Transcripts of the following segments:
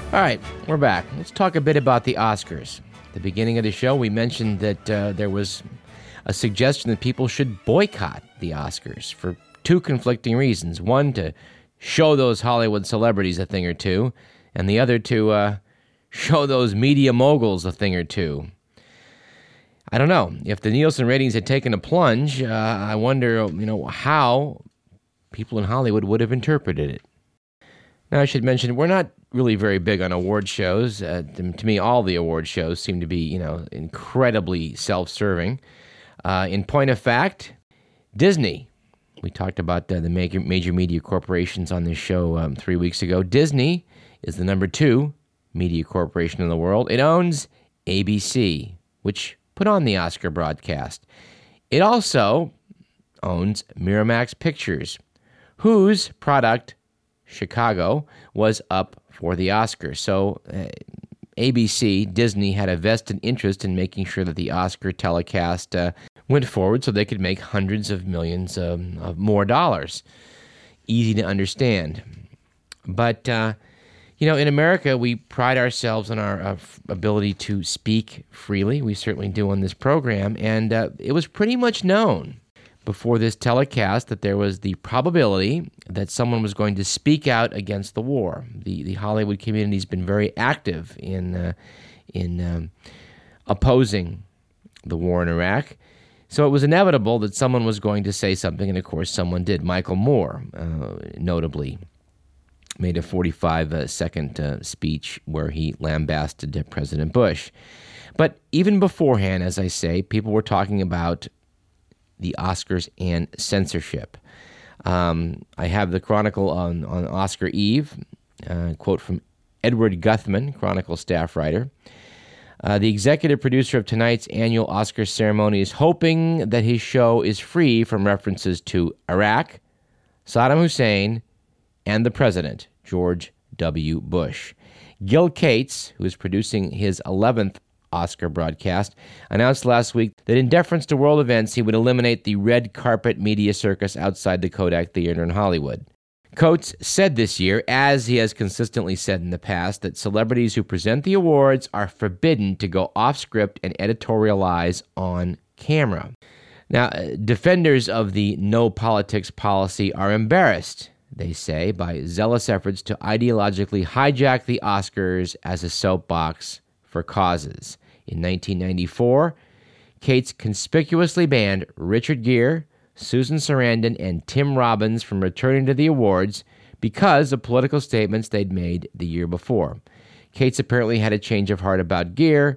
All right, we're back. Let's talk a bit about the Oscars. At the beginning of the show, we mentioned that there was a suggestion that people should boycott the Oscars for two conflicting reasons. One, to show those Hollywood celebrities a thing or two, and the other to show those media moguls a thing or two. I don't know. If the Nielsen ratings had taken a plunge, I wonder, how people in Hollywood would have interpreted it. Now, I should mention, we're not really very big on award shows. To me, all the award shows seem to be, incredibly self-serving. In point of fact, Disney. We talked about the major media corporations on this show 3 weeks ago. Disney is the number 2 media corporation in the world. It owns ABC, which put on the Oscar broadcast. It also owns Miramax Pictures, whose product, Chicago, was up for the Oscar. So ABC, Disney, had a vested interest in making sure that the Oscar telecast went forward so they could make hundreds of millions of more dollars. Easy to understand. But, in America, we pride ourselves on our ability to speak freely. We certainly do on this program. And it was pretty much known before this telecast that there was the probability that someone was going to speak out against the war. The Hollywood community has been very active in opposing the war in Iraq. So it was inevitable that someone was going to say something, and of course someone did. Michael Moore, notably, made a 45-second speech where he lambasted President Bush. But even beforehand, as I say, people were talking about the Oscars and censorship. I have the Chronicle on Oscar Eve, quote from Edward Guthman, Chronicle staff writer. The executive producer of tonight's annual Oscar ceremony is hoping that his show is free from references to Iraq, Saddam Hussein, and the president, George W. Bush. Gil Cates, who is producing his 11th Oscar broadcast, announced last week that in deference to world events, he would eliminate the red carpet media circus outside the Kodak Theater in Hollywood. Coates said this year, as he has consistently said in the past, that celebrities who present the awards are forbidden to go off script and editorialize on camera. Now, defenders of the no politics policy are embarrassed, they say, by zealous efforts to ideologically hijack the Oscars as a soapbox for causes. In 1994, Cates conspicuously banned Richard Gere, Susan Sarandon, and Tim Robbins from returning to the awards because of political statements they'd made the year before. Cates apparently had a change of heart about Gere.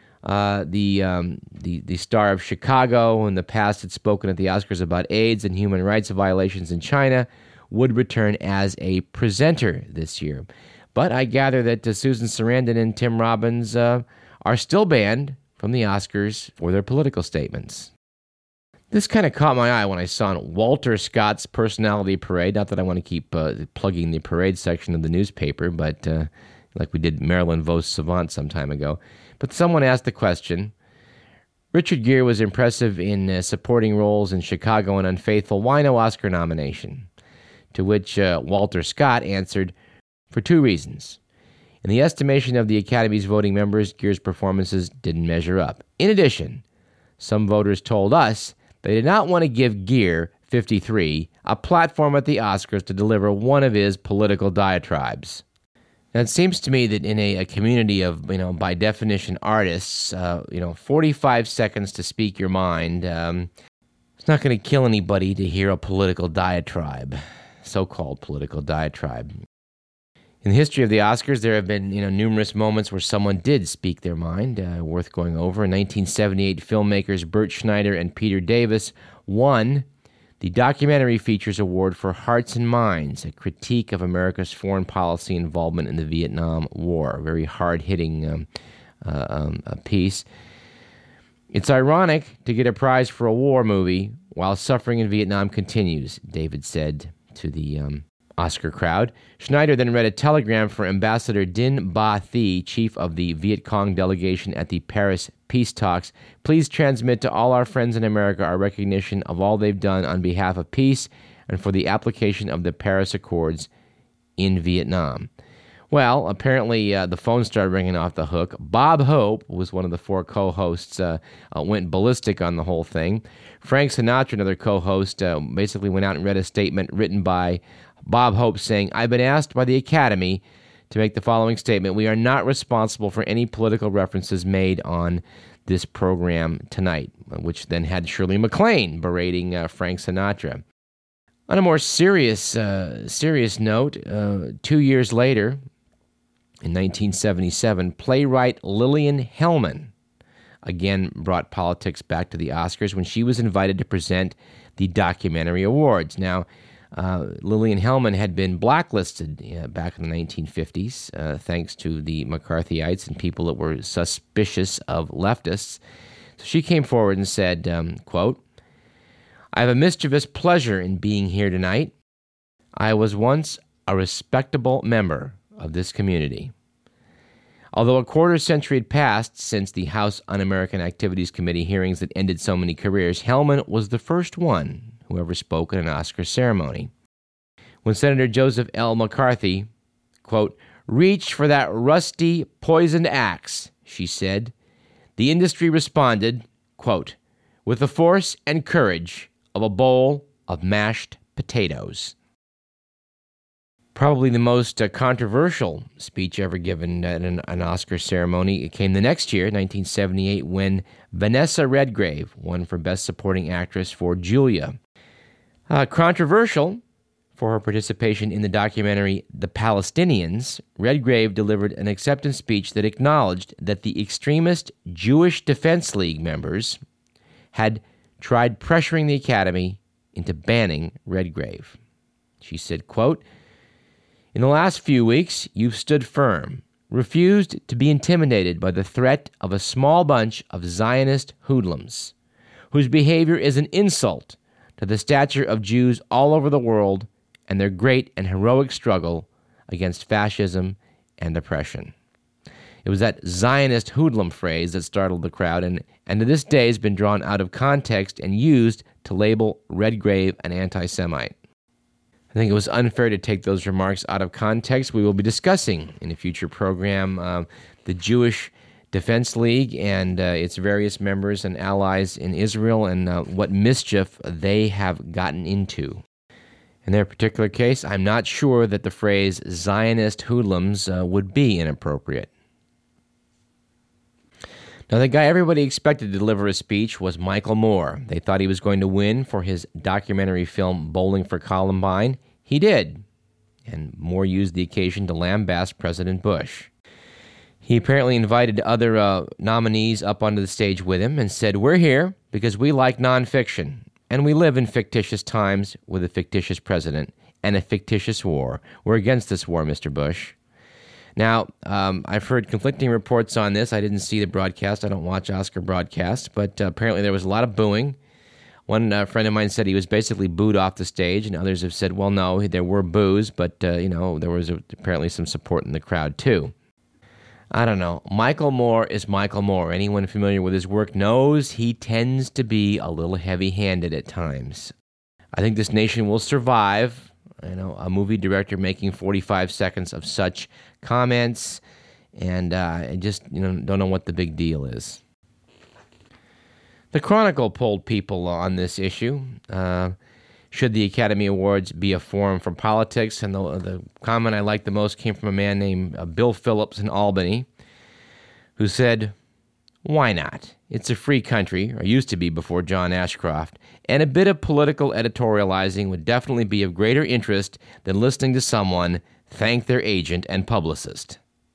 The star of Chicago, who in the past had spoken at the Oscars about AIDS and human rights violations in China, would return as a presenter this year. But I gather that Susan Sarandon and Tim Robbins are still banned from the Oscars for their political statements. This kind of caught my eye when I saw Walter Scott's personality parade. Not that I want to keep plugging the parade section of the newspaper, but like we did Marilyn Vos Savant some time ago. But someone asked the question, Richard Gere was impressive in supporting roles in Chicago and Unfaithful. Why no Oscar nomination? To which Walter Scott answered, for two reasons. In the estimation of the Academy's voting members, Gere's performances didn't measure up. In addition, some voters told us they did not want to give Gere, 53, a platform at the Oscars to deliver one of his political diatribes. Now, it seems to me that in a community of, by definition, artists, 45 seconds to speak your mind, it's not going to kill anybody to hear a political diatribe, so-called political diatribe. In the history of the Oscars, there have been numerous moments where someone did speak their mind, worth going over. In 1978, filmmakers Bert Schneider and Peter Davis won the Documentary Features Award for Hearts and Minds, a critique of America's foreign policy involvement in the Vietnam War. A very hard-hitting piece. It's ironic to get a prize for a war movie while suffering in Vietnam continues, David said to the Oscar crowd. Schneider then read a telegram for Ambassador Dinh Ba Thi, chief of the Viet Cong delegation at the Paris peace talks. Please transmit to all our friends in America our recognition of all they've done on behalf of peace and for the application of the Paris Accords in Vietnam. Well, apparently the phone started ringing off the hook. Bob Hope was one of the four co-hosts, went ballistic on the whole thing. Frank Sinatra, another co-host, basically went out and read a statement written by Bob Hope saying, "I've been asked by the Academy to make the following statement. We are not responsible for any political references made on this program tonight," which then had Shirley MacLaine berating Frank Sinatra. On a more serious note, 2 years later, in 1977, playwright Lillian Hellman again brought politics back to the Oscars when she was invited to present the documentary awards. Now, Lillian Hellman had been blacklisted back in the 1950s thanks to the McCarthyites and people that were suspicious of leftists. So she came forward and said, quote, "I have a mischievous pleasure in being here tonight. I was once a respectable member of this community." Although a quarter century had passed since the House Un-American Activities Committee hearings that ended so many careers, Hellman was the first one who ever spoke at an Oscar ceremony. When Senator Joseph L. McCarthy, quote, "reached for that rusty, poisoned axe," she said, the industry responded, quote, "with the force and courage of a bowl of mashed potatoes." Probably the most controversial speech ever given at an Oscar ceremony. It came the next year, 1978, when Vanessa Redgrave won for Best Supporting Actress for Julia. Controversial for her participation in the documentary The Palestinians, Redgrave delivered an acceptance speech that acknowledged that the extremist Jewish Defense League members had tried pressuring the Academy into banning Redgrave. She said, quote, "In the last few weeks, you've stood firm, refused to be intimidated by the threat of a small bunch of Zionist hoodlums, whose behavior is an insult to the stature of Jews all over the world and their great and heroic struggle against fascism and oppression." It was that Zionist hoodlum phrase that startled the crowd and to this day has been drawn out of context and used to label Redgrave an anti-Semite. I think it was unfair to take those remarks out of context. We will be discussing in a future program the Jewish Defense League and its various members and allies in Israel and what mischief they have gotten into. In their particular case, I'm not sure that the phrase Zionist hoodlums would be inappropriate. Now, the guy everybody expected to deliver a speech was Michael Moore. They thought he was going to win for his documentary film Bowling for Columbine. He did, and Moore used the occasion to lambaste President Bush. He apparently invited other nominees up onto the stage with him and said, "We're here because we like nonfiction, and we live in fictitious times with a fictitious president and a fictitious war. We're against this war, Mr. Bush." Now, I've heard conflicting reports on this. I didn't see the broadcast. I don't watch Oscar broadcasts, but apparently there was a lot of booing. One friend of mine said he was basically booed off the stage, and others have said, well, no, there were boos, but, there was apparently some support in the crowd, too. I don't know. Michael Moore is Michael Moore. Anyone familiar with his work knows he tends to be a little heavy-handed at times. I think this nation will survive, a movie director making 45 seconds of such comments, and I just, don't know what the big deal is. The Chronicle polled people on this issue. Should the Academy Awards be a forum for politics? And the comment I liked the most came from a man named Bill Phillips in Albany, who said, "Why not? It's a free country, or used to be before John Ashcroft, and a bit of political editorializing would definitely be of greater interest than listening to someone thank their agent and publicist."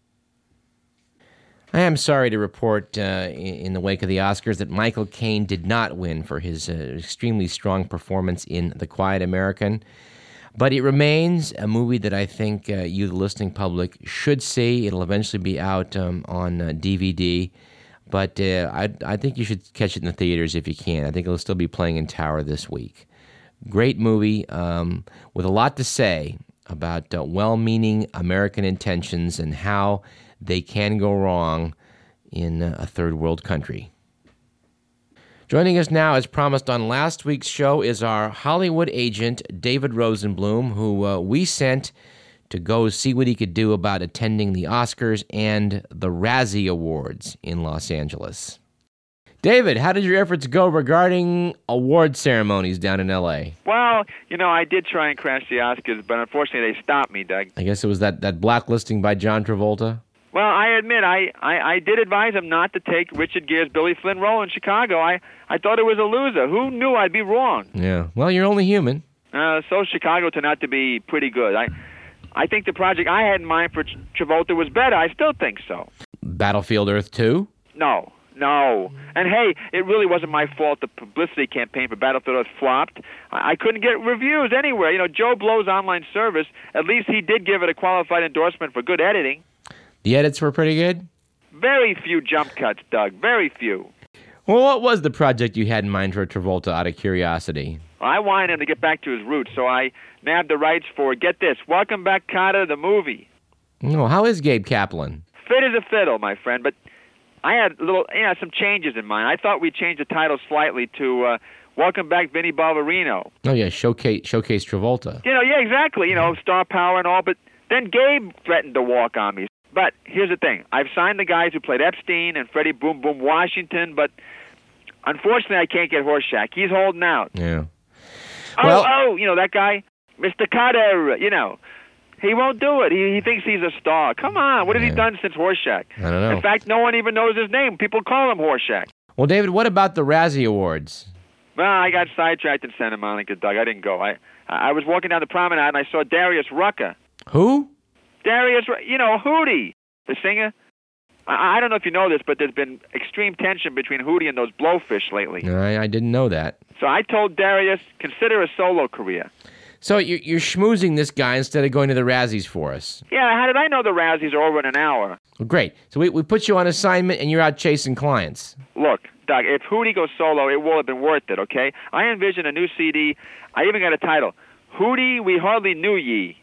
I am sorry to report in the wake of the Oscars that Michael Caine did not win for his extremely strong performance in The Quiet American, but it remains a movie that I think you, the listening public, should see. It'll eventually be out on DVD, but I think you should catch it in the theaters if you can. I think it'll still be playing in Tower this week. Great movie with a lot to say about well-meaning American intentions and how they can go wrong in a third world country. Joining us now, as promised on last week's show, is our Hollywood agent, David Rosenblum, who we sent to go see what he could do about attending the Oscars and the Razzie Awards in Los Angeles. David, how did your efforts go regarding award ceremonies down in L.A.? Well, I did try and crash the Oscars, but unfortunately they stopped me, Doug. I guess it was that blacklisting by John Travolta? Well, I admit, I did advise him not to take Richard Gere's Billy Flynn role in Chicago. I thought it was a loser. Who knew I'd be wrong? Yeah, well, you're only human. So Chicago turned out to be pretty good. I think the project I had in mind for Travolta was better. I still think so. Battlefield Earth 2? No. And hey, it really wasn't my fault the publicity campaign for Battlefield Earth flopped. I couldn't get reviews anywhere. Joe Blow's online service, at least he did give it a qualified endorsement for good editing. The edits were pretty good? Very few jump cuts, Doug. Very few. Well, what was the project you had in mind for Travolta, out of curiosity? I wanted him to get back to his roots, so I nabbed the rights for, get this, Welcome Back, Kotter, the movie. Oh, how is Gabe Kaplan? Fit as a fiddle, my friend, but I had some changes in mind. I thought we'd change the title slightly to Welcome Back, Vinnie Barbarino. Oh, yeah, showcase Travolta. Yeah, exactly, star power and all, but then Gabe threatened to walk on me. But here's the thing. I've signed the guys who played Epstein and Freddie Boom Boom Washington, but unfortunately I can't get Horshack. He's holding out. Yeah. Well, that guy, Mr. Kotter, he won't do it. He thinks he's a star. Come on, what has he done since Horshack? I don't know. In fact, no one even knows his name. People call him Horshack. Well, David, what about the Razzie Awards? Well, I got sidetracked in Santa Monica, Doug. I didn't go. I was walking down the promenade and I saw Darius Rucker. Who? Darius, Hootie, the singer. I don't know if you know this, but there's been extreme tension between Hootie and those Blowfish lately. I didn't know that. So I told Darius, consider a solo career. So you're schmoozing this guy instead of going to the Razzies for us. Yeah, how did I know the Razzies are over in an hour? Well, great. So we put you on assignment and you're out chasing clients. Look, Doug, if Hootie goes solo, it will have been worth it, okay? I envision a new CD. I even got a title. Hootie, We Hardly Knew Ye.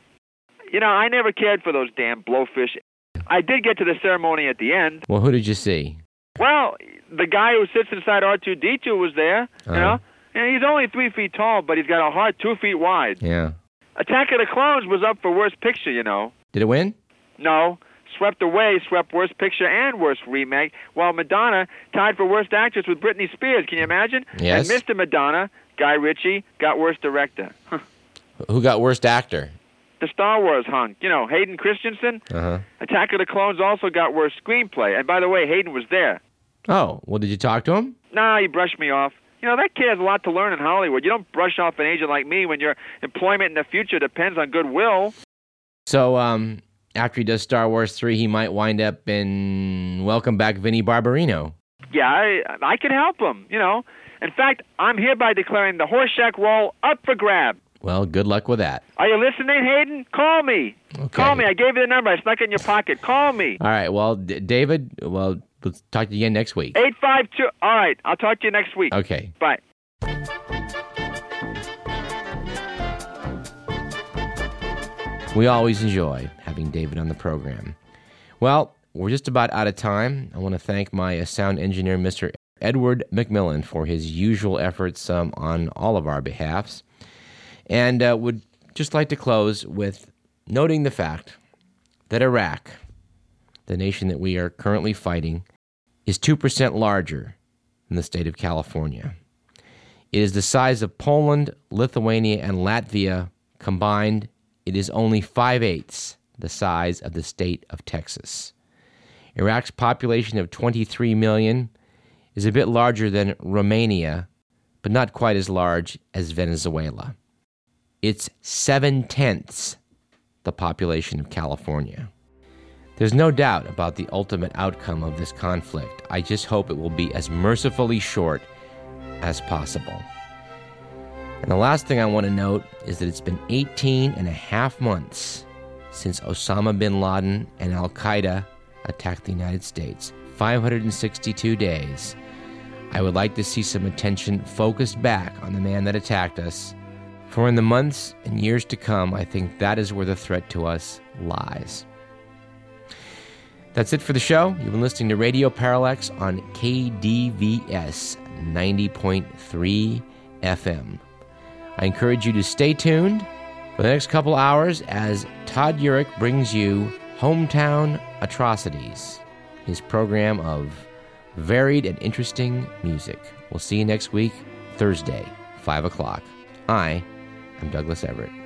I never cared for those damn Blowfish. I did get to the ceremony at the end. Well, who did you see? Well, the guy who sits inside R2-D2 was there, And he's only 3 feet tall, but he's got a heart 2 feet wide. Yeah. Attack of the Clones was up for Worst Picture, Did it win? No. Swept Worst Picture and Worst Remake, while Madonna tied for Worst Actress with Britney Spears. Can you imagine? Yes. And Mr. Madonna, Guy Ritchie, got Worst Director. Who got Worst Actor? The Star Wars hunk. Hayden Christensen. Uh-huh. Attack of the Clones also got Worst Screenplay. And by the way, Hayden was there. Oh, well, did you talk to him? Nah, he brushed me off. That kid has a lot to learn in Hollywood. You don't brush off an agent like me when your employment in the future depends on goodwill. So, after he does Star Wars 3, he might wind up in Welcome Back, Vinnie Barbarino. Yeah, I could help him, In fact, I'm hereby declaring the Horshack role up for grab. Well, good luck with that. Are you listening, Hayden? Call me. Okay. Call me. I gave you the number. I snuck it in your pocket. Call me. All right. Well, David, let's talk to you again next week. 852. All right. I'll talk to you next week. Okay. Bye. We always enjoy having David on the program. Well, we're just about out of time. I want to thank my sound engineer, Mr. Edward McMillan, for his usual efforts on all of our behalfs. And would just like to close with noting the fact that Iraq, the nation that we are currently fighting, is 2% larger than the state of California. It is the size of Poland, Lithuania, and Latvia combined. It is only 5/8 the size of the state of Texas. Iraq's population of 23 million is a bit larger than Romania, but not quite as large as Venezuela. It's 7/10 the population of California. There's no doubt about the ultimate outcome of this conflict. I just hope it will be as mercifully short as possible. And the last thing I want to note is that it's been 18 and a half months since Osama bin Laden and Al-Qaeda attacked the United States. 562 days. I would like to see some attention focused back on the man that attacked us. For in the months and years to come, I think that is where the threat to us lies. That's it for the show. You've been listening to Radio Parallax on KDVS 90.3 FM. I encourage you to stay tuned for the next couple hours as Todd Urich brings you Hometown Atrocities, his program of varied and interesting music. We'll see you next week, Thursday, 5 o'clock. I am Douglas Everett.